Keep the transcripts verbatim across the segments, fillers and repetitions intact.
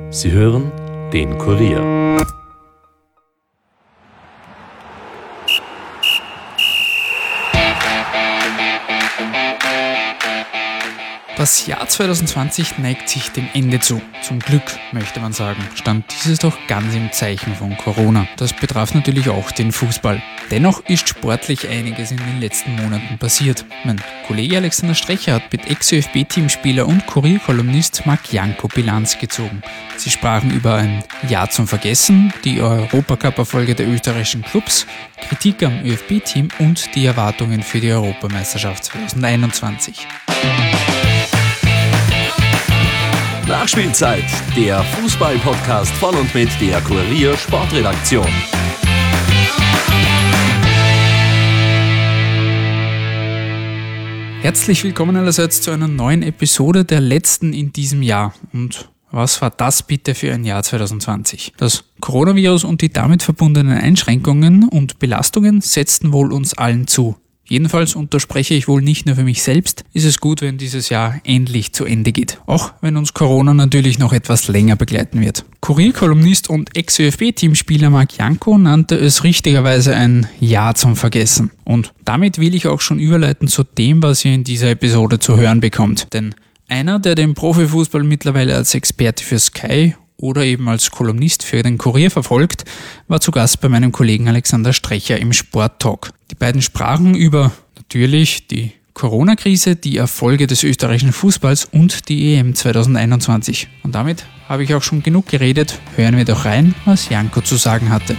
Sie hören den Kurier. Das Jahr zwanzig zwanzig neigt sich dem Ende zu. Zum Glück, möchte man sagen, stand dieses doch ganz im Zeichen von Corona. Das betraf natürlich auch den Fußball. Dennoch ist sportlich einiges in den letzten Monaten passiert. Mein Kollege Alexander Strecher hat mit Ex-Ö F B-Teamspieler und Kurierkolumnist Marc Janko Bilanz gezogen. Sie sprachen über ein Jahr zum Vergessen, die Europacup-Erfolge der österreichischen Clubs, Kritik am Ö F B-Team und die Erwartungen für die Europameisterschaft zwanzig einundzwanzig. Nachspielzeit, der Fußball-Podcast von und mit der Kurier Sportredaktion. Herzlich willkommen allerseits zu einer neuen Episode, der letzten in diesem Jahr. Und was war das bitte für ein Jahr zwanzig zwanzig? Das Coronavirus und die damit verbundenen Einschränkungen und Belastungen setzten wohl uns allen zu. Jedenfalls, und da spreche ich wohl nicht nur für mich selbst, ist es gut, wenn dieses Jahr endlich zu Ende geht. Auch wenn uns Corona natürlich noch etwas länger begleiten wird. Kurierkolumnist und Ex-Ö F B-Teamspieler Marc Janko nannte es richtigerweise ein Jahr zum Vergessen. Und damit will ich auch schon überleiten zu dem, was ihr in dieser Episode zu hören bekommt. Denn einer, der den Profifußball mittlerweile als Experte für Sky oder eben als Kolumnist für den Kurier verfolgt, war zu Gast bei meinem Kollegen Alexander Strecher im Sporttalk. Die beiden sprachen über natürlich die Corona-Krise, die Erfolge des österreichischen Fußballs und die E M zwanzig einundzwanzig. Und damit habe ich auch schon genug geredet. Hören wir doch rein, was Janko zu sagen hatte.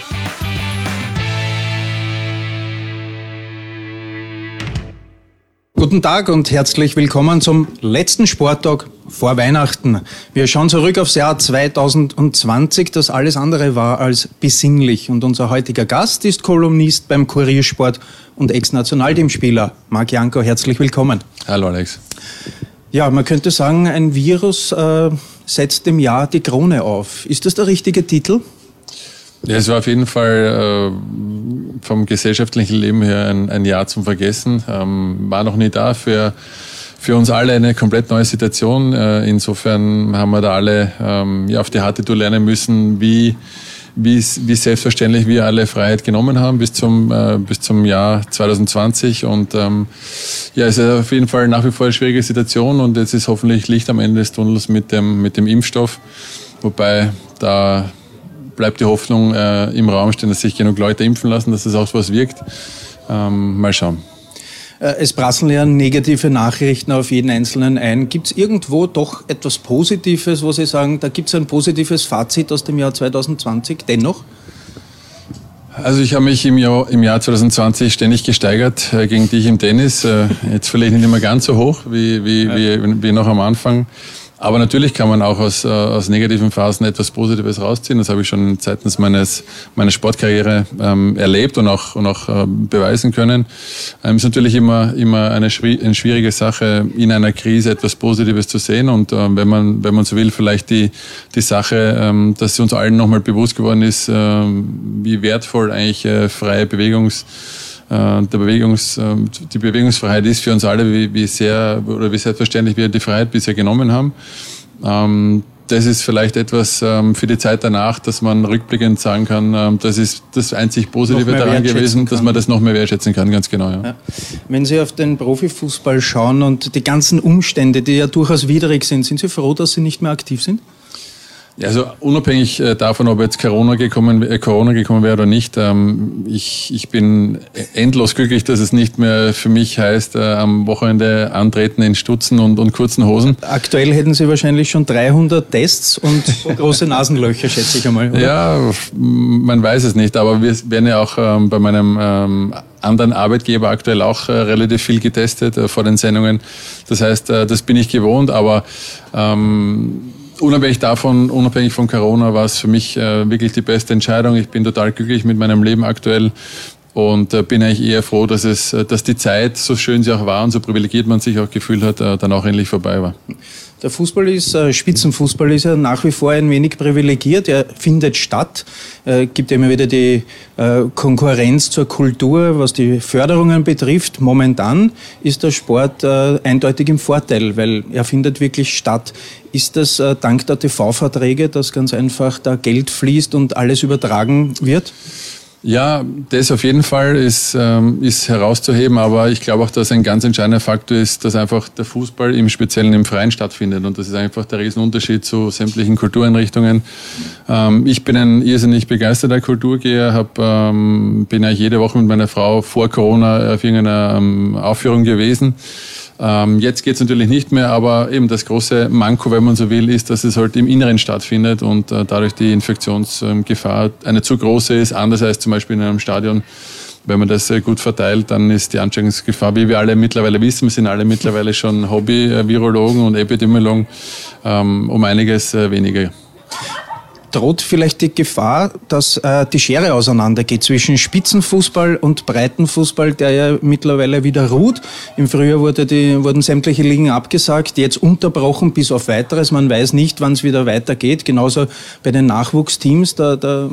Guten Tag und herzlich willkommen zum letzten Sporttag vor Weihnachten. Wir schauen zurück aufs Jahr zwanzig zwanzig, das alles andere war als besinnlich. Und unser heutiger Gast ist Kolumnist beim Kuriersport und Ex-Nationalteamspieler Marc Janko. Herzlich willkommen. Hallo Alex. Ja, man könnte sagen, ein Virus äh, setzt dem Jahr die Krone auf. Ist das der richtige Titel? Ja, es war auf jeden Fall äh, vom gesellschaftlichen Leben her ein, ein Jahr zum Vergessen. Ähm, war noch nie da. Für, für uns alle eine komplett neue Situation. Äh, insofern haben wir da alle ähm, ja, auf die harte Tour lernen müssen, wie, wie, wie selbstverständlich wir alle Freiheit genommen haben bis zum, äh, bis zum Jahr zwanzig zwanzig. Und ähm, ja, es ist auf jeden Fall nach wie vor eine schwierige Situation und jetzt ist hoffentlich Licht am Ende des Tunnels mit dem, mit dem Impfstoff. Wobei da bleibt die Hoffnung äh, im Raum stehen, dass sich genug Leute impfen lassen, dass das auch was wirkt. Ähm, mal schauen. Es prasseln ja negative Nachrichten auf jeden Einzelnen ein. Gibt es irgendwo doch etwas Positives, wo Sie sagen, da gibt es ein positives Fazit aus dem Jahr zwanzig zwanzig dennoch? Also ich habe mich im Jahr, im Jahr zwanzig zwanzig ständig gesteigert äh, gegen dich im Tennis. Äh, jetzt vielleicht nicht immer ganz so hoch wie, wie, ja. wie, wie noch am Anfang. Aber natürlich kann man auch aus, aus negativen Phasen etwas Positives rausziehen. Das habe ich schon seitens meines, meiner Sportkarriere ähm, erlebt und auch, und auch äh, beweisen können. Ähm, ist natürlich immer, immer eine, eine schwierige Sache, in einer Krise etwas Positives zu sehen. Und äh, wenn man, wenn man so will, vielleicht die, die Sache, ähm, dass uns allen nochmal bewusst geworden ist, äh, wie wertvoll eigentlich äh, freie Bewegungs Der Bewegungs, die Bewegungsfreiheit ist für uns alle, wie, wie sehr oder wie selbstverständlich wir die Freiheit bisher genommen haben. Das ist vielleicht etwas für die Zeit danach, dass man rückblickend sagen kann, das ist das einzig Positive daran gewesen, dass man das noch mehr wertschätzen kann, ganz genau. Ja. Ja. Wenn Sie auf den Profifußball schauen und die ganzen Umstände, die ja durchaus widrig sind, sind Sie froh, dass Sie nicht mehr aktiv sind? Also unabhängig davon, ob jetzt Corona gekommen, äh, Corona gekommen wäre oder nicht, ähm, ich, ich bin endlos glücklich, dass es nicht mehr für mich heißt, äh, am Wochenende antreten in Stutzen und, und kurzen Hosen. Aktuell hätten Sie wahrscheinlich schon dreihundert Tests und so große Nasenlöcher, schätze ich einmal, oder? Ja, man weiß es nicht, aber wir werden ja auch ähm, bei meinem ähm, anderen Arbeitgeber aktuell auch äh, relativ viel getestet äh, vor den Sendungen. Das heißt, äh, das bin ich gewohnt, aber ähm, Unabhängig davon, unabhängig von Corona, war es für mich äh, wirklich die beste Entscheidung. Ich bin total glücklich mit meinem Leben aktuell und äh, bin eigentlich eher froh, dass es, dass die Zeit, so schön sie auch war und so privilegiert man sich auch gefühlt hat, äh, dann auch endlich vorbei war. Der Fußball ist, äh, Spitzenfußball ist ja nach wie vor ein wenig privilegiert. Er findet statt. Es äh, gibt immer wieder die äh, Konkurrenz zur Kultur, was die Förderungen betrifft. Momentan ist der Sport äh, eindeutig im Vorteil, weil er findet wirklich statt. Ist das äh, dank der T V-Verträge, dass ganz einfach da Geld fließt und alles übertragen wird? Ja, das auf jeden Fall ist, ähm, ist herauszuheben, aber ich glaube auch, dass ein ganz entscheidender Faktor ist, dass einfach der Fußball im Speziellen im Freien stattfindet und das ist einfach der Riesenunterschied zu sämtlichen Kultureinrichtungen. Ähm, ich bin ein irrsinnig begeisterter Kulturgeher, hab, ähm, bin ja jede Woche mit meiner Frau vor Corona auf irgendeiner ähm, Aufführung gewesen. Ähm, jetzt geht's natürlich nicht mehr, aber eben das große Manko, wenn man so will, ist, dass es halt im Inneren stattfindet und äh, dadurch die Infektionsgefahr eine zu große ist, anders als zum Beispiel in einem Stadion. Wenn man das äh, gut verteilt, dann ist die Ansteckungsgefahr, wie wir alle mittlerweile wissen, wir sind alle mittlerweile schon Hobby-Virologen und Epidemiologen, ähm, um einiges äh, weniger. Droht vielleicht die Gefahr, dass äh, die Schere auseinandergeht zwischen Spitzenfußball und Breitenfußball, der ja mittlerweile wieder ruht. Im Frühjahr wurde die, wurden sämtliche Ligen abgesagt, jetzt unterbrochen bis auf Weiteres. Man weiß nicht, wann es wieder weitergeht. Genauso bei den Nachwuchsteams, da, da,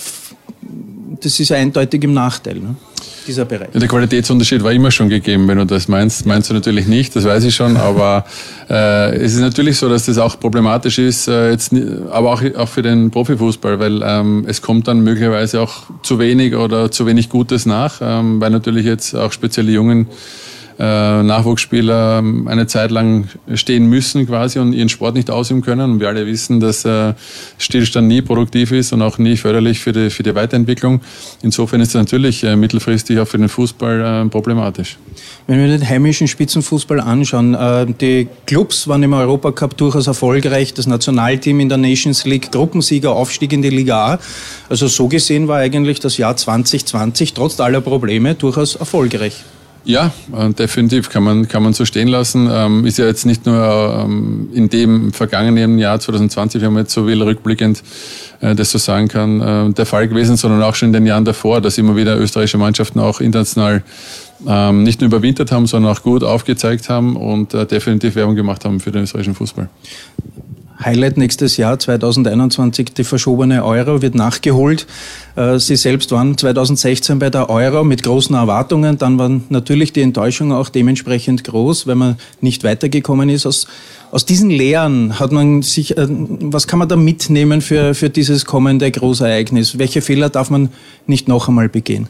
das ist eindeutig im Nachteil, ne? Dieser Bereich. Ja, der Qualitätsunterschied war immer schon gegeben, wenn du das meinst. Meinst du natürlich nicht, das weiß ich schon, aber äh, es ist natürlich so, dass das auch problematisch ist, äh, jetzt, aber auch, auch für den Profifußball, weil ähm, es kommt dann möglicherweise auch zu wenig oder zu wenig Gutes nach, ähm, weil natürlich jetzt auch spezielle jungen äh, Nachwuchsspieler eine Zeit lang stehen müssen quasi und ihren Sport nicht ausüben können. Und wir alle wissen, dass äh, Stillstand nie produktiv ist und auch nie förderlich für die, für die Weiterentwicklung. Insofern ist es natürlich äh, mittelfristig auch für den Fußball äh, problematisch. Wenn wir den heimischen Spitzenfußball anschauen, äh, die Clubs waren im Europacup durchaus erfolgreich, das Nationalteam in der Nations League, Gruppensieger, Aufstieg in die Liga A. Also so gesehen war eigentlich das Jahr zwanzig zwanzig trotz aller Probleme durchaus erfolgreich. Ja, definitiv kann man, kann man so stehen lassen. Ähm, ist ja jetzt nicht nur ähm, in dem vergangenen Jahr zwanzig zwanzig, wenn man jetzt so will, rückblickend äh, das so sagen kann, äh, der Fall gewesen, sondern auch schon in den Jahren davor, dass immer wieder österreichische Mannschaften auch international ähm, nicht nur überwintert haben, sondern auch gut aufgezeigt haben und äh, definitiv Werbung gemacht haben für den österreichischen Fußball. Highlight nächstes Jahr, zwanzig einundzwanzig, die verschobene Euro wird nachgeholt. Sie selbst waren zwanzig sechzehn bei der Euro mit großen Erwartungen. Dann war natürlich die Enttäuschung auch dementsprechend groß, weil man nicht weitergekommen ist. Aus, aus diesen Lehren hat man sich, was kann man da mitnehmen für, für dieses kommende Großereignis? Welche Fehler darf man nicht noch einmal begehen?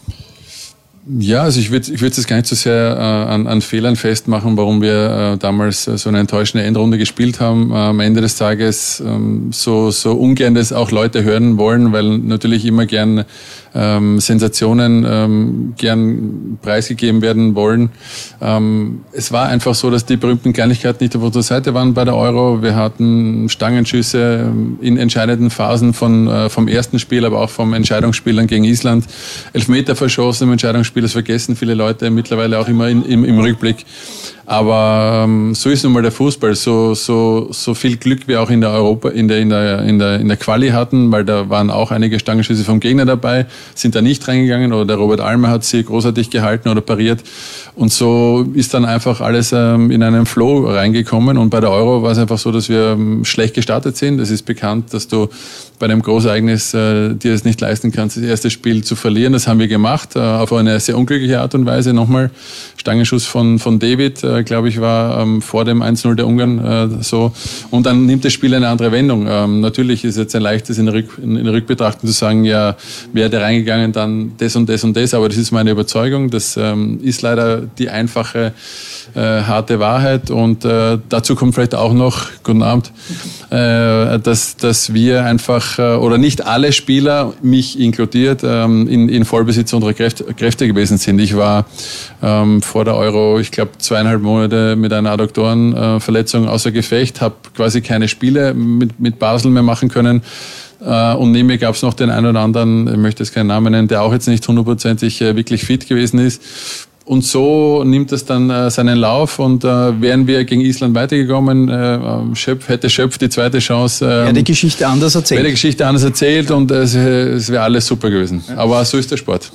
Ja, also ich würde ich würde es gar nicht so sehr äh, an, an Fehlern festmachen, warum wir äh, damals äh, so eine enttäuschende Endrunde gespielt haben. Äh, am Ende des Tages ähm, so so ungern das auch Leute hören wollen, weil natürlich immer gern ähm, Sensationen ähm, gern preisgegeben werden wollen. Ähm, es war einfach so, dass die berühmten Kleinigkeiten nicht auf unserer Seite waren bei der Euro. Wir hatten Stangenschüsse in entscheidenden Phasen von äh, vom ersten Spiel, aber auch vom Entscheidungsspiel dann gegen Island. Elfmeter verschossen im Entscheidungsspiel. Das vergessen viele Leute mittlerweile auch immer in, im, im Rückblick. Aber ähm, so ist nun mal der Fußball. So, so, so viel Glück wir auch in der Europa, in der, in der, in der, in der Quali hatten, weil da waren auch einige Stangenschüsse vom Gegner dabei, sind da nicht reingegangen oder der Robert Almer hat sie großartig gehalten oder pariert. Und so ist dann einfach alles ähm, in einen Flow reingekommen. Und bei der Euro war es einfach so, dass wir ähm, schlecht gestartet sind. Es ist bekannt, dass du bei einem Großereignis äh, dir es nicht leisten kannst, das erste Spiel zu verlieren. Das haben wir gemacht, äh, auf eine sehr unglückliche Art und Weise. Nochmal Stangenschuss von, von David, äh, glaube ich, war ähm, vor dem eins null der Ungarn äh, so. Und dann nimmt das Spiel eine andere Wendung. Ähm, natürlich ist jetzt ein leichtes in der, Rück, in, in der Rückbetrachtung zu sagen, ja, wäre der reingegangen, dann das und das und das. Aber das ist meine Überzeugung. Das ähm, ist leider die einfache, äh, harte Wahrheit. Und äh, dazu kommt vielleicht auch noch, guten Abend, äh, dass, dass wir einfach, äh, oder nicht alle Spieler, mich inkludiert, ähm, in, in Vollbesitz unserer Kräfte, Kräfte gewesen sind. Ich war ähm, vor der Euro, ich glaube, zweieinhalb Monate mit einer Adduktorenverletzung außer Gefecht, habe quasi keine Spiele mit, mit Basel mehr machen können. Und neben mir gab es noch den einen oder anderen, ich möchte jetzt keinen Namen nennen, der auch jetzt nicht hundertprozentig wirklich fit gewesen ist. Und so nimmt es dann äh, seinen Lauf und äh, wären wir gegen Island weitergekommen, äh, Schöpf, hätte Schöpf die zweite Chance. Äh, ja, die Geschichte anders erzählt. Wäre die Geschichte anders erzählt und äh, es, es wäre alles super gewesen. Ja. Aber so ist der Sport.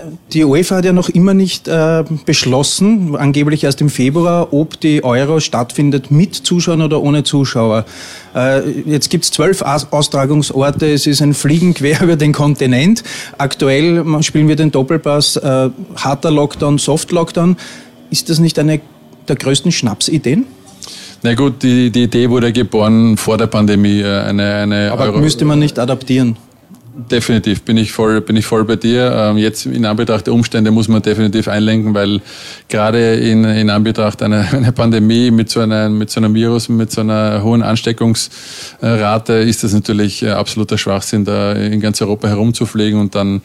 Die UEFA hat ja noch immer nicht äh, beschlossen, angeblich erst im Februar, ob die Euro stattfindet mit Zuschauern oder ohne Zuschauer. Äh, jetzt gibt es zwölf Aus- Austragungsorte, es ist ein Fliegen quer über den Kontinent. Aktuell spielen wir den Doppelpass äh, harter Lockdown, Soft Lockdown. Ist das nicht eine der größten Schnapsideen? Na gut, die, die Idee wurde geboren vor der Pandemie. Eine, eine Aber Euro- müsste man nicht adaptieren? Definitiv, bin ich voll, bin ich voll bei dir. Jetzt in Anbetracht der Umstände muss man definitiv einlenken, weil gerade in, in Anbetracht einer, einer Pandemie mit so, einer, mit so einem Virus, mit so einer hohen Ansteckungsrate ist das natürlich absoluter Schwachsinn, da in ganz Europa herumzufliegen und dann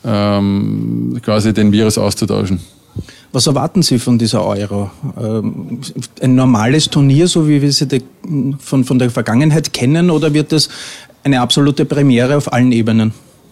ähm, quasi den Virus auszutauschen. Was erwarten Sie von dieser Euro? Ähm, ein normales Turnier, so wie wir sie de, von, von der Vergangenheit kennen, oder wird das eine absolute Premiere auf allen Ebenen?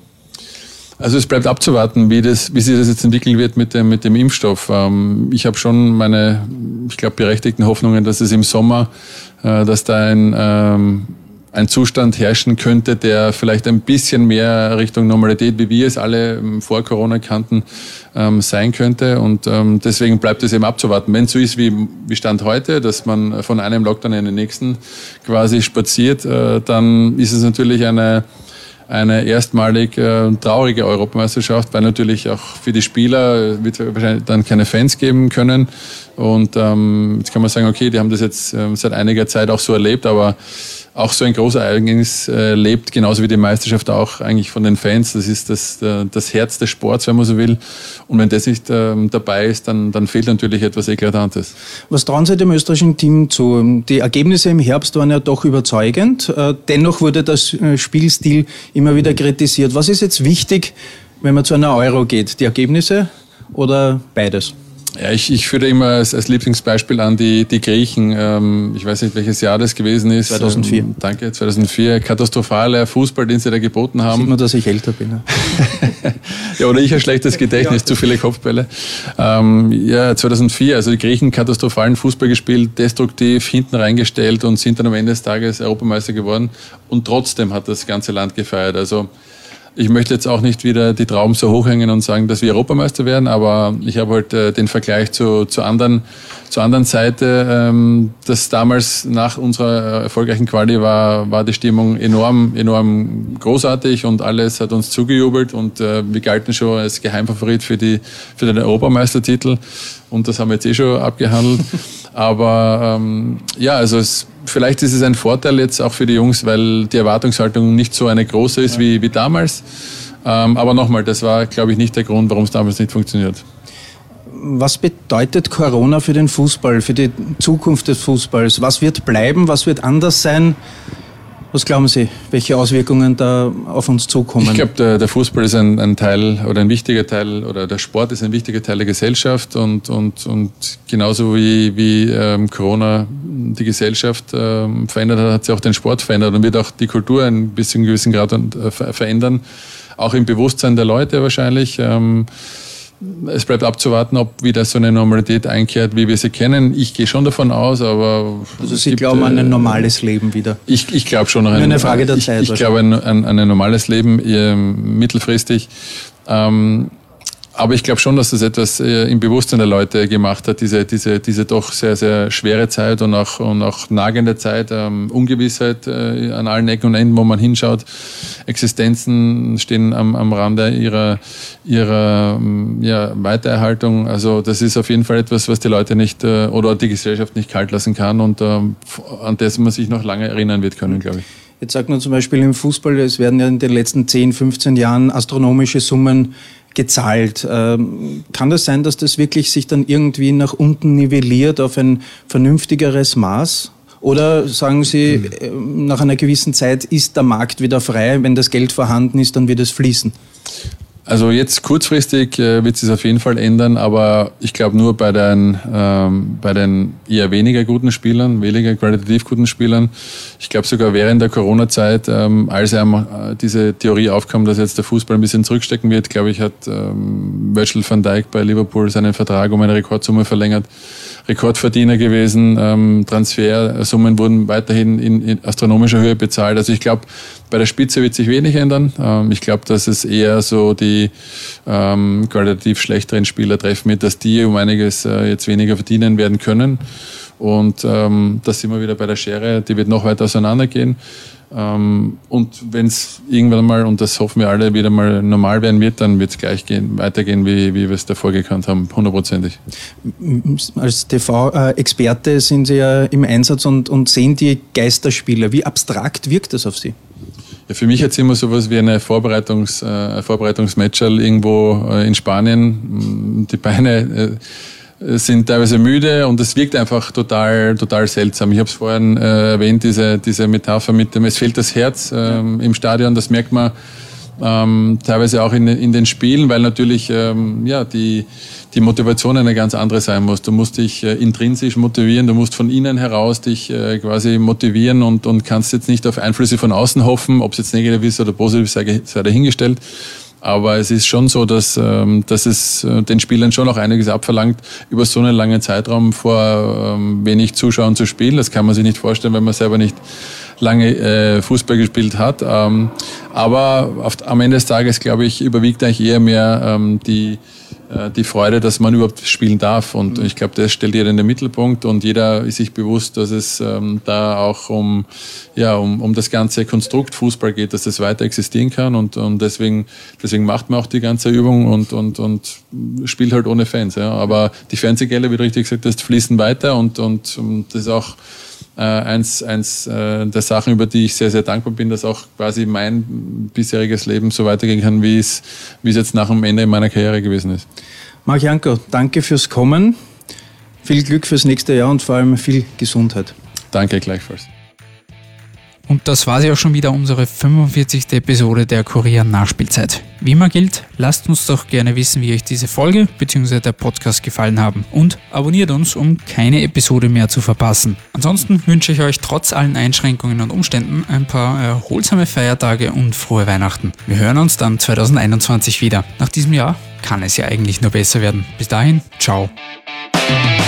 Also es bleibt abzuwarten, wie, das, wie sich das jetzt entwickeln wird mit dem, mit dem Impfstoff. Ähm, ich habe schon meine, ich glaube, berechtigten Hoffnungen, dass es im Sommer, äh, dass da ein, ähm, ein Zustand herrschen könnte, der vielleicht ein bisschen mehr Richtung Normalität, wie wir es alle ähm, vor Corona kannten, ähm, sein könnte. Und ähm, deswegen bleibt es eben abzuwarten. Wenn es so ist wie, wie Stand heute, dass man von einem Lockdown in den nächsten quasi spaziert, äh, dann ist es natürlich eine eine erstmalig äh, traurige Europameisterschaft, weil natürlich auch für die Spieler wird es wahrscheinlich dann keine Fans geben können. Und ähm, jetzt kann man sagen, okay, die haben das jetzt ähm, seit einiger Zeit auch so erlebt, aber auch so ein großes Ereignis äh, lebt, genauso wie die Meisterschaft auch eigentlich von den Fans. Das ist das, äh, das Herz des Sports, wenn man so will. Und wenn das nicht äh, dabei ist, dann, dann fehlt natürlich etwas Eklatantes. Was trauen Sie dem österreichischen Team zu? Die Ergebnisse im Herbst waren ja doch überzeugend. Äh, dennoch wurde der äh, Spielstil immer wieder kritisiert. Was ist jetzt wichtig, wenn man zu einer Euro geht? Die Ergebnisse oder beides? Ja, ich, ich führe immer als, als Lieblingsbeispiel an die, die Griechen. Ähm, ich weiß nicht, welches Jahr das gewesen ist. zweitausendvier. Ähm, danke, zweitausendvier. Katastrophaler Fußball, den sie da geboten haben. Sieht man, dass ich älter bin. Ja, ja oder ich ein schlechtes Gedächtnis, ja. Zu viele Kopfbälle. Ähm, ja, zweitausendvier, also die Griechen katastrophalen Fußball gespielt, destruktiv, hinten reingestellt und sind dann am Ende des Tages Europameister geworden. Und trotzdem hat das ganze Land gefeiert. Also ich möchte jetzt auch nicht wieder die Trauben so hochhängen und sagen, dass wir Europameister werden, aber ich habe halt äh, den Vergleich zu, zu anderen, zur anderen Seite, ähm, dass damals nach unserer erfolgreichen Quali war, war die Stimmung enorm, enorm großartig und alles hat uns zugejubelt und äh, wir galten schon als Geheimfavorit für die, für den Europameistertitel und das haben wir jetzt eh schon abgehandelt. Aber ähm, ja, also es, vielleicht ist es ein Vorteil jetzt auch für die Jungs, weil die Erwartungshaltung nicht so eine große ist wie, wie damals. Ähm, aber nochmal, das war, glaube ich, nicht der Grund, warum es damals nicht funktioniert. Was bedeutet Corona für den Fußball, für die Zukunft des Fußballs? Was wird bleiben, was wird anders sein? Was glauben Sie, welche Auswirkungen da auf uns zukommen? Ich glaube, der, der Fußball ist ein, ein Teil oder ein wichtiger Teil oder der Sport ist ein wichtiger Teil der Gesellschaft und, und, und genauso wie, wie ähm, Corona die Gesellschaft ähm, verändert hat, hat sie auch den Sport verändert und wird auch die Kultur ein bisschen in gewissen Grad und, äh, verändern. Auch im Bewusstsein der Leute wahrscheinlich. Ähm, Es bleibt abzuwarten, ob wieder so eine Normalität einkehrt, wie wir sie kennen. Ich gehe schon davon aus, aber... Also Sie gibt, glauben an ein normales Leben wieder? Ich, ich glaube schon. Noch Nur ein, eine Frage der ich, Zeit. Ich glaube an, an, an ein normales Leben äh, mittelfristig. Ähm, aber ich glaube schon, dass das etwas äh, im Bewusstsein der Leute gemacht hat, diese, diese, diese doch sehr, sehr schwere Zeit und auch, und auch nagende Zeit, ähm, Ungewissheit äh, an allen Ecken und Enden, wo man hinschaut. Existenzen stehen am, am Rande ihrer, ihrer ja, Weitererhaltung. Also das ist auf jeden Fall etwas, was die Leute nicht äh, oder die Gesellschaft nicht kalt lassen kann und ähm, an das man sich noch lange erinnern wird können, glaube ich. Jetzt sagt man zum Beispiel im Fußball, es werden ja in den letzten zehn, fünfzehn Jahren astronomische Summen gezahlt. Ähm, kann das sein, dass das wirklich sich dann irgendwie nach unten nivelliert auf ein vernünftigeres Maß? Oder sagen Sie, mhm. nach einer gewissen Zeit ist der Markt wieder frei, wenn das Geld vorhanden ist, dann wird es fließen? Also jetzt kurzfristig äh, wird es auf jeden Fall ändern, aber ich glaube nur bei den, ähm, bei den eher weniger guten Spielern, weniger qualitativ guten Spielern. Ich glaube sogar während der Corona-Zeit, ähm, als ähm, diese Theorie aufkam, dass jetzt der Fußball ein bisschen zurückstecken wird, glaube ich, hat ähm, Virgil van Dijk bei Liverpool seinen Vertrag um eine Rekordsumme verlängert. Rekordverdiener gewesen, ähm, Transfersummen wurden weiterhin in, in astronomischer Höhe bezahlt. Also ich glaube, bei der Spitze wird sich wenig ändern. Ähm, ich glaube, dass es eher so die die ähm, qualitativ schlechteren Spieler treffen mit, dass die um einiges äh, jetzt weniger verdienen werden können. Und ähm, da sind wir wieder bei der Schere, die wird noch weiter auseinandergehen. Ähm, und wenn es irgendwann mal, und das hoffen wir alle, wieder mal normal werden wird, dann wird es gleich gehen, weitergehen, wie, wie wir es davor gekannt haben, hundertprozentig. Als T V-Experte sind Sie ja im Einsatz und, und sehen die Geisterspieler. Wie abstrakt wirkt das auf Sie? Ja, für mich hat es immer so etwas wie eine Vorbereitungs, äh, Vorbereitungsmatcherl irgendwo äh, in Spanien. Die Beine äh, sind teilweise müde und es wirkt einfach total, total seltsam. Ich habe es vorhin äh, erwähnt, diese, diese Metapher mit dem, es fehlt das Herz ähm, im Stadion, das merkt man ähm, teilweise auch in, in den Spielen, weil natürlich ähm, ja, die, die Motivation eine ganz andere sein muss. Du musst dich äh, intrinsisch motivieren, du musst von innen heraus dich äh, quasi motivieren und, und kannst jetzt nicht auf Einflüsse von außen hoffen, ob es jetzt negativ ist oder positiv, sei, sei dahingestellt. Aber es ist schon so, dass, ähm, dass es äh, den Spielern schon auch einiges abverlangt, über so einen langen Zeitraum vor ähm, wenig Zuschauern zu spielen. Das kann man sich nicht vorstellen, wenn man selber nicht lange äh, Fußball gespielt hat. Ähm, aber auf, am Ende des Tages, glaube ich, überwiegt eigentlich eher mehr ähm, die, äh, die Freude, dass man überhaupt spielen darf. Und ich glaube, das stellt jeder in den Mittelpunkt und jeder ist sich bewusst, dass es ähm, da auch um, ja, um, um das ganze Konstrukt Fußball geht, dass das weiter existieren kann. Und, und deswegen, deswegen macht man auch die ganze Übung und, und, und spielt halt ohne Fans. Ja. Aber die Fernsehgelder, wie du richtig gesagt hast, fließen weiter und, und, und das ist auch Äh, eins, eins äh, der Sachen, über die ich sehr, sehr dankbar bin, dass auch quasi mein bisheriges Leben so weitergehen kann, wie es, wie es jetzt nach dem Ende meiner Karriere gewesen ist. Marc Janko, danke fürs Kommen, viel Glück fürs nächste Jahr und vor allem viel Gesundheit. Danke, gleichfalls. Und das war sie auch schon wieder, unsere fünfundvierzigste Episode der Kurier Nachspielzeit. Wie immer gilt, lasst uns doch gerne wissen, wie euch diese Folge bzw. der Podcast gefallen haben und abonniert uns, um keine Episode mehr zu verpassen. Ansonsten wünsche ich euch trotz allen Einschränkungen und Umständen ein paar erholsame Feiertage und frohe Weihnachten. Wir hören uns dann zwanzig einundzwanzig wieder. Nach diesem Jahr kann es ja eigentlich nur besser werden. Bis dahin, ciao.